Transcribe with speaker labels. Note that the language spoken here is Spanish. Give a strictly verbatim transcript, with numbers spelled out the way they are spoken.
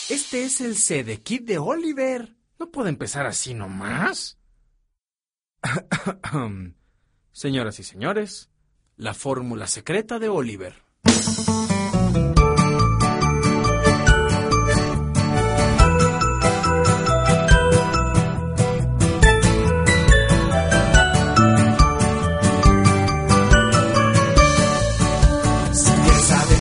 Speaker 1: Este es el CD Kit de Oliver. No puedo empezar así nomás. Señoras y señores, la fórmula secreta de Oliver.